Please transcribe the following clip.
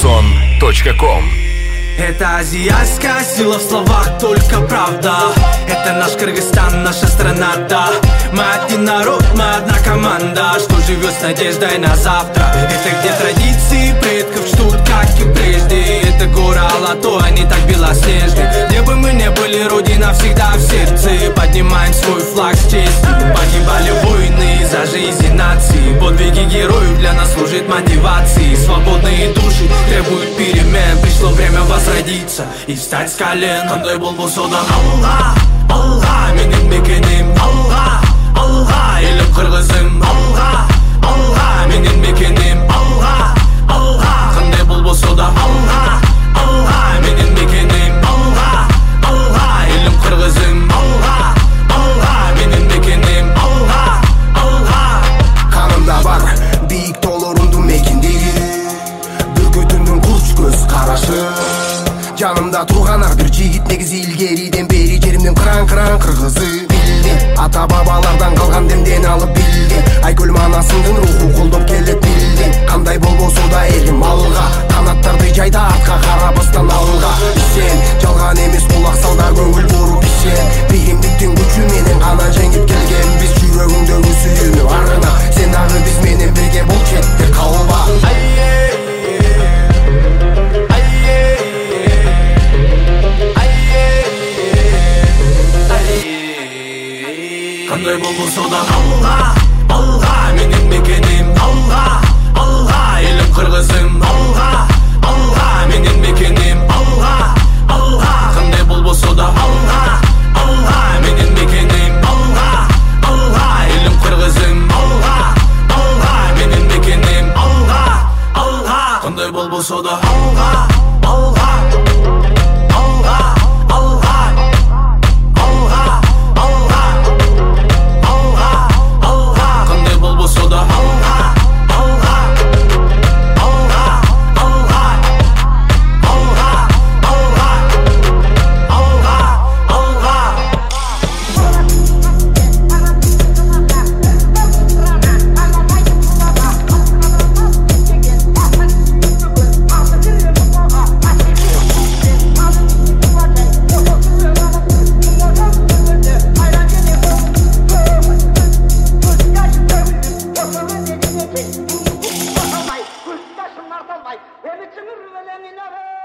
DJSound.com. Это азиатская сила в словах, только правда. Это наш Кыргызстан, наша страна, да. Мы один народ, мы одна команда, что живет с надеждой на завтра. Это где традиции предков ждут, как и прежде. Это гора Алатой, они так белоснежны. Где бы мы ни были, родина всегда в сердце. Поднимаем свой флаг с честью. Погибали воины за жизнь нации. Подвиги героев для нас служат мотивацией. Свободные души требуют перемен. Пришло время возродиться и встать с колен. Кандай болбо содан Алла, Алла, менин мекеним Алла, Алла, элим кыргызым Алла, Алла, менин мекеним Алла, Алла, кандай болбо содан Алла, Алла, менин мекеним Алла, Алла, элим кыргызым Алла, Алла, менин мекеним Алла, Алла. Канымда бар бийик тоолорундун мекендеги, бүркөтүмдүн курч көз карашы. Жанымда турган ар бир жигит, негизи илгериден бери жеримдин кыран кыргызы. Билдим, ата бабалардан калган демден алып билдим. Айкөл манасынын руху колдоп келет билдим. Кандай болбосо да элим алга, канаттарды жайда артка карабастан алга. Ишен, жалган эмес кулак салдар көңүл буруп ишен. Бийимдиктин күчү менен гана жеңип келген биз, жүрөгүңдөгү сүйүүнү арына. Сен дагы биз менен бирге бул четте калба. Кандай болбосо да Алла, Алла, менин мекеним Алла, Алла, элим кыргызым Алла, Алла, менин мекеним Алла, Алла, кандай болбосо да Алла, Алла, менин мекеним Алла, Алла, элим кыргызым Алла, Алла, менин мекеним Алла, Алла, кандай болбосо да Алла, Алла. Emi çınır rüvelenine